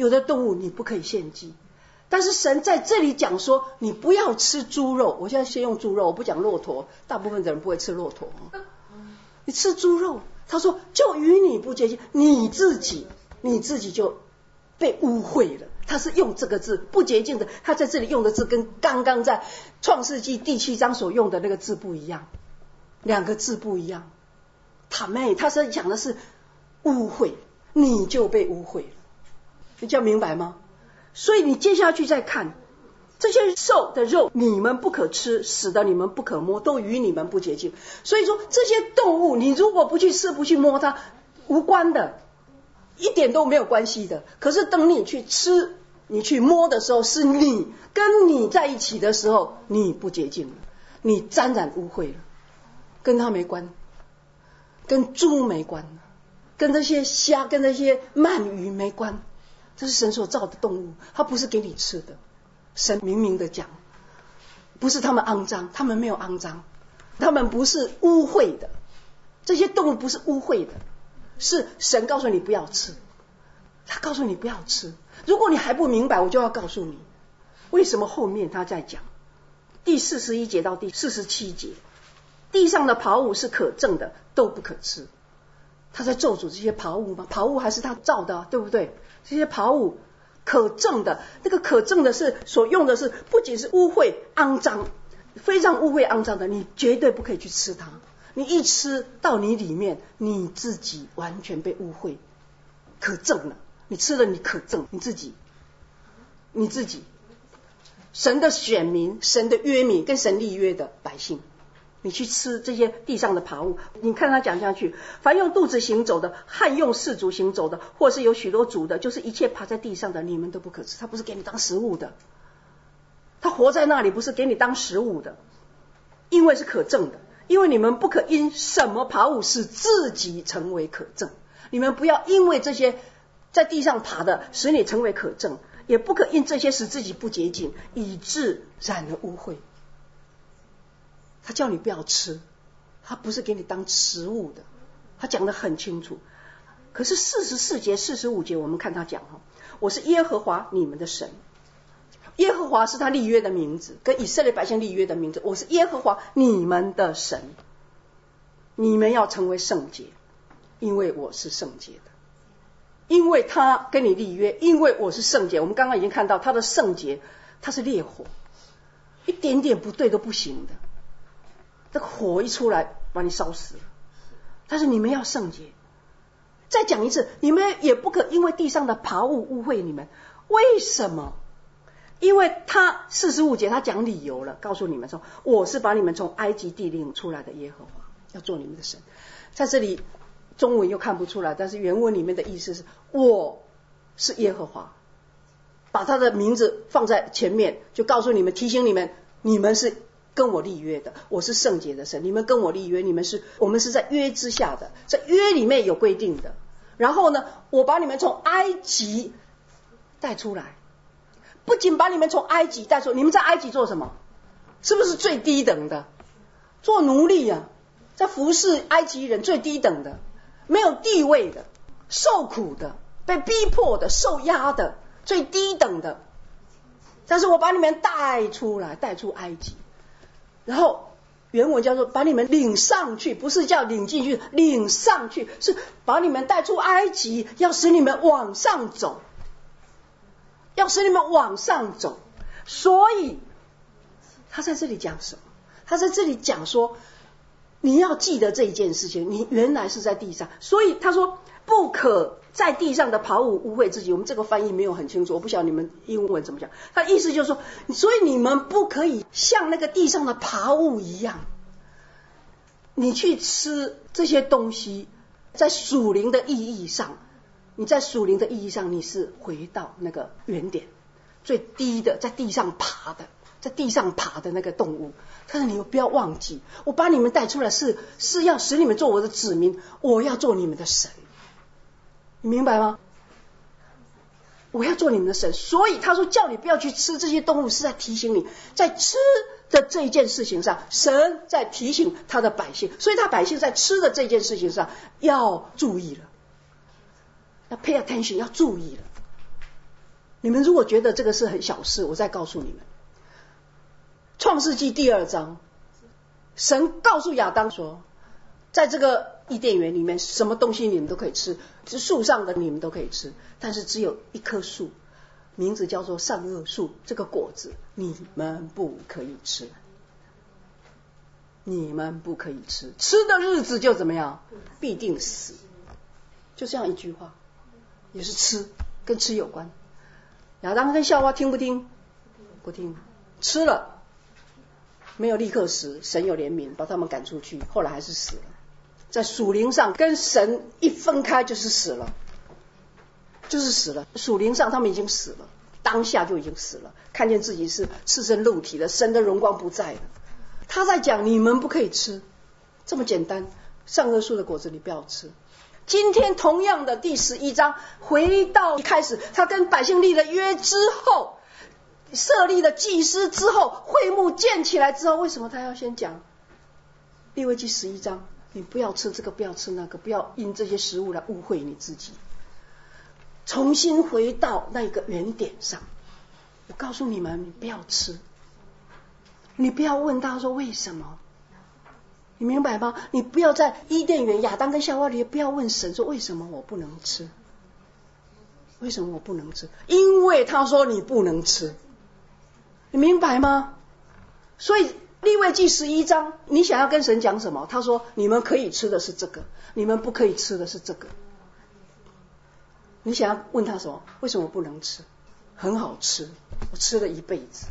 有的动物你不可以献祭。但是神在这里讲说，你不要吃猪肉。我现在先用猪肉，我不讲骆驼，大部分的人不会吃骆驼。你吃猪肉，他说就与你不洁净，你自己就被污秽了。他是用这个字不洁净的，他在这里用的字跟刚刚在创世纪第7章所用的那个字不一样，两个字不一样。塔妹，他是讲的是污秽，你就被污秽了，你这样明白吗？所以你接下去再看这些兽的肉，你们不可吃，死的你们不可摸，都与你们不洁净。所以说这些动物你如果不去吃不去摸它，无关的，一点都没有关系的。可是等你去吃你去摸的时候，是你跟你在一起的时候你不洁净了，你沾染污秽了，跟他没关，跟猪没关，跟这些虾跟这些鳗鱼没关。这是神所造的动物，它不是给你吃的。神明明的讲，不是他们肮脏，他们没有肮脏，他们不是污秽的，这些动物不是污秽的，是神告诉你不要吃，他告诉你不要吃。如果你还不明白，我就要告诉你为什么后面他在讲第41节到第47节，地上的刨物是可憎的，都不可吃。他在咒诅这些刨物吗？刨物还是他造的，对不对？这些刨物可憎的，那个可憎的是所用的是不仅是污秽肮脏，非常污秽肮脏的，你绝对不可以去吃它。你一吃到你里面，你自己完全被污秽可憎了，你吃了你可憎你自己。神的选民，神的约民，跟神立约的百姓，你去吃这些地上的爬物。你看他讲下去，凡用肚子行走的，和用四足行走的，或是有许多足的，就是一切爬在地上的，你们都不可吃。他不是给你当食物的，他活在那里不是给你当食物的，因为是可憎的。因为你们不可因什么爬物使自己成为可憎，你们不要因为这些在地上爬的使你成为可憎，也不可因这些使自己不洁净，以致染了污秽。他叫你不要吃，他不是给你当食物的，他讲得很清楚。可是44节45节我们看他讲，我是耶和华你们的神。耶和华是他立约的名字，跟以色列百姓立约的名字。我是耶和华你们的神，你们要成为圣洁，因为我是圣洁的。因为他跟你立约，因为我是圣洁。我们刚刚已经看到他的圣洁，他是烈火，一点点不对都不行的，这个火一出来把你烧死了。但是你们要圣洁。再讲一次，你们也不可因为地上的爬物污秽你们。为什么？因为他45节他讲理由了，告诉你们说，我是把你们从埃及地领出来的耶和华，要做你们的神。在这里中文又看不出来，但是原文里面的意思是，我是耶和华，把他的名字放在前面，就告诉你们，提醒你们，你们是跟我立约的，我是圣洁的神，你们跟我立约，我们是在约之下的，在约里面有规定的。然后呢，我把你们从埃及带出来，不仅把你们从埃及带出来，你们在埃及做什么？是不是最低等的？做奴隶啊，在服侍埃及人，最低等的，没有地位的，受苦的，被逼迫的，受压的，最低等的。但是我把你们带出来，带出埃及，然后原文叫做把你们领上去，不是叫领进去，领上去是把你们带出埃及，要使你们往上走，要使你们往上走。所以他在这里讲什么？他在这里讲说，你要记得这一件事情，你原来是在地上。所以他说不可在地上的爬物污秽自己。我们这个翻译没有很清楚，我不晓得你们英文怎么讲。他意思就是说，所以你们不可以像那个地上的爬物一样，你去吃这些东西，在属灵的意义上，你在属灵的意义上你是回到那个原点，最低的，在地上爬的那个动物。但是你不要忘记，我把你们带出来是要使你们做我的子民，我要做你们的神，你明白吗？我要做你们的神。所以他说叫你不要去吃这些动物，是在提醒你，在吃的这一件事情上，神在提醒他的百姓，所以他百姓在吃的这件事情上要注意了，要 pay attention， 要注意了。 你们如果觉得这个是很小事，我再告诉你们，创世纪第2章，神告诉亚当说，在这个伊甸园里面，什么东西你们都可以吃，是树上的你们都可以吃，但是只有一棵树，名字叫做善恶树，这个果子你们不可以吃，你们不可以吃，吃的日子就怎么样，必定死。就这样一句话，也是吃，跟吃有关。亚当跟夏娃听不听？不听，吃了，没有立刻死，神有怜悯，把他们赶出去，后来还是死了。在属灵上跟神一分开就是死了，就是死了。属灵上他们已经死了，当下就已经死了，看见自己是赤身露体的，神的荣光不在了。他在讲你们不可以吃，这么简单，善恶树的果子你不要吃。今天同样的第11章，回到一开始，他跟百姓立了约之后，设立了祭司之后，会幕建起来之后，为什么他要先讲利未记11章？你不要吃这个，不要吃那个，不要因这些食物来误会你自己，重新回到那个原点上。我告诉你们，你不要吃，你不要问他说为什么，你明白吗？你不要在伊甸园亚当跟夏娃里，不要问神说为什么我不能吃，为什么我不能吃？因为他说你不能吃，你明白吗？所以利未记11章，你想要跟神讲什么？他说你们可以吃的是这个，你们不可以吃的是这个。你想要问他什么？为什么不能吃？很好吃，我吃了一辈子。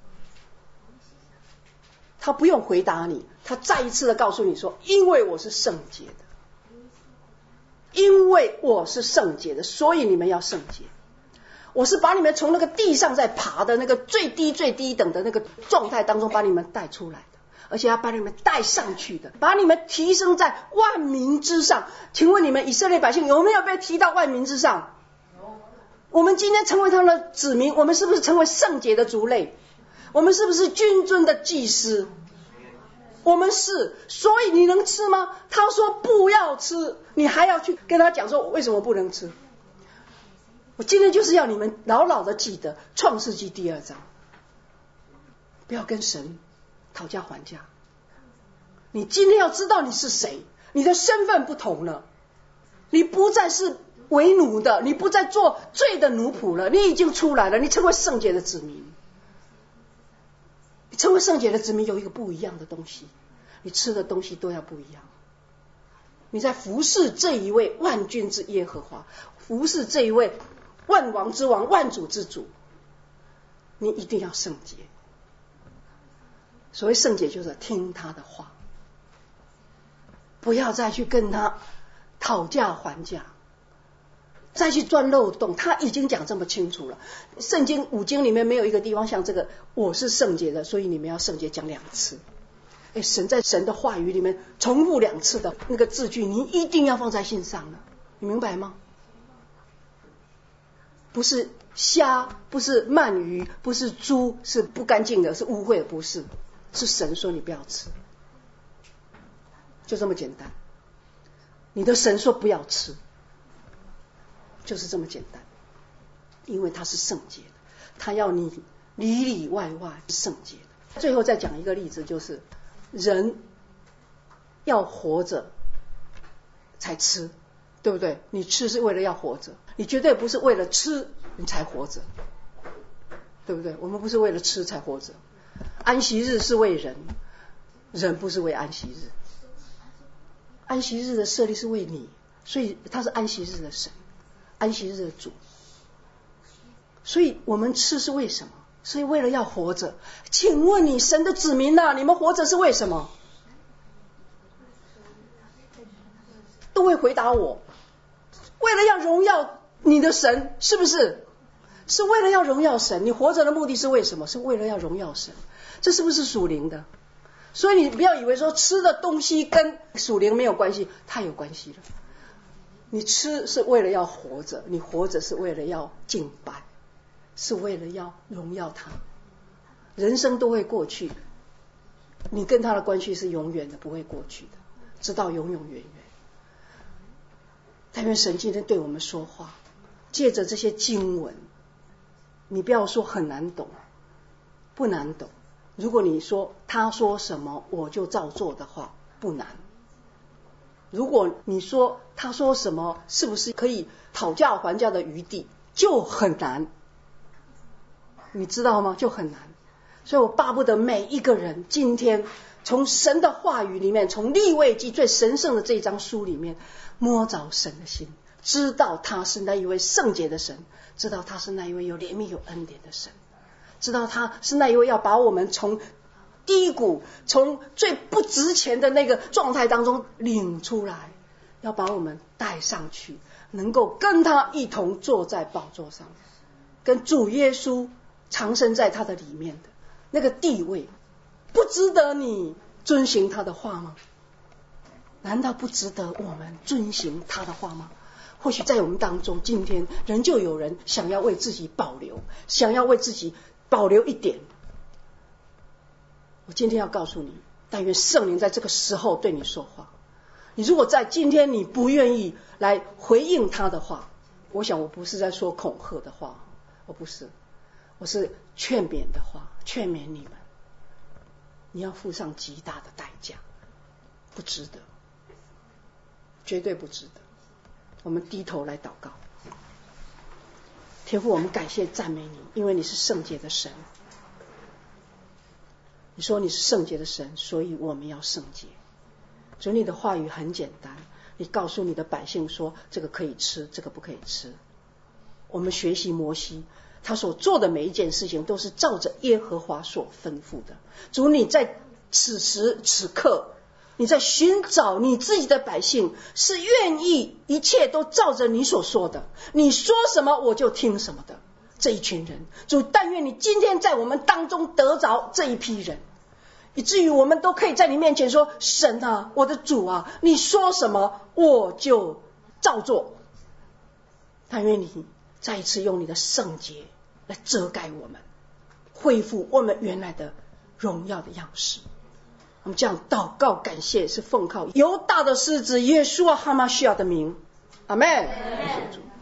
他不用回答你，他再一次的告诉你说，因为我是圣洁的，因为我是圣洁的，所以你们要圣洁。我是把你们从那个地上在爬的那个最低最低等的那个状态当中把你们带出来的，而且要把你们带上去的，把你们提升在万民之上。请问你们以色列百姓有没有被提到万民之上？我们今天成为他们的子民，我们是不是成为圣洁的族类？我们是不是君尊的祭司？我们是。所以你能吃吗？他说不要吃，你还要去跟他讲说为什么不能吃？我今天就是要你们牢牢的记得创世纪第2章，不要跟神讨价还价。你今天要知道你是谁，你的身份不同了，你不再是为奴的，你不再做罪的奴仆了，你已经出来了，你成为圣洁的子民。你成为圣洁的子民有一个不一样的东西，你吃的东西都要不一样。你在服侍这一位万军之耶和华，服侍这一位万王之王、万主之主，你一定要圣洁。所谓圣洁就是听他的话，不要再去跟他讨价还价，再去钻漏洞。他已经讲这么清楚了，圣经5经里面没有一个地方像这个我是圣洁的，所以你们要圣洁讲2次。神在神的话语里面重复2次的那个字句，你一定要放在心上了，你明白吗？不是虾，不是鳗鱼，不是猪，是不干净的，是污秽的，不是，是神说你不要吃，就这么简单。你的神说不要吃，就是这么简单，因为他是圣洁的，他要你里里外外圣洁的。最后再讲一个例子，就是人要活着才吃，对不对？你吃是为了要活着，你绝对不是为了吃你才活着，对不对？我们不是为了吃才活着。安息日是为人，人不是为安息日。安息日的设立是为你，所以他是安息日的神，安息日的主。所以我们吃是为什么？所以为了要活着。请问你神的子民啊，你们活着是为什么？都会回答我，为了要荣耀你的神，是不是？是为了要荣耀神。你活着的目的是为什么？是为了要荣耀神。这是不是属灵的？所以你不要以为说吃的东西跟属灵没有关系，太有关系了。你吃是为了要活着，你活着是为了要敬拜，是为了要荣耀他。人生都会过去，你跟他的关系是永远的，不会过去的，直到永永远远。但愿神今天对我们说话，借着这些经文， 你不要说很难懂，不难懂。如果你说他说什么我就照做的话，不难。如果你说他说什么是不是可以讨价还价的余地，就很难，你知道吗？就很难。所以我巴不得每一个人今天从神的话语里面，从利未记最神圣的这一章书里面摸着神的心，知道他是那一位圣洁的神，知道他是那一位有怜悯有恩典的神，知道他是那一位要把我们从低谷，从最不值钱的那个状态当中领出来，要把我们带上去，能够跟他一同坐在宝座上，跟主耶稣长生在他的里面的那个地位，不值得你遵行他的话吗？难道不值得我们遵行他的话吗？或许在我们当中，今天仍旧有人想要为自己保留，想要为自己保留一点。我今天要告诉你，但愿圣灵在这个时候对你说话。你如果在今天你不愿意来回应他的话，我想我不是在说恐吓的话，我不是，我是劝勉的话，劝勉你们，你要付上极大的代价，不值得，绝对不值得。我们低头来祷告。天父，我们感谢赞美你，因为你是圣洁的神。你说你是圣洁的神，所以我们要圣洁。主，你的话语很简单，你告诉你的百姓说这个可以吃，这个不可以吃。我们学习摩西，他所做的每一件事情都是照着耶和华所吩咐的。主，你在此时此刻，你在寻找你自己的百姓，是愿意一切都照着你所说的，你说什么我就听什么的这一群人。主，但愿你今天在我们当中得着这一批人，以至于我们都可以在你面前说，神啊，我的主啊，你说什么我就照做。但愿你再一次用你的圣洁来遮盖我们，恢复我们原来的荣耀的样式。我们这样祷告感谢，是奉靠犹大的狮子耶稣哈马西亚的名，阿们。感谢主。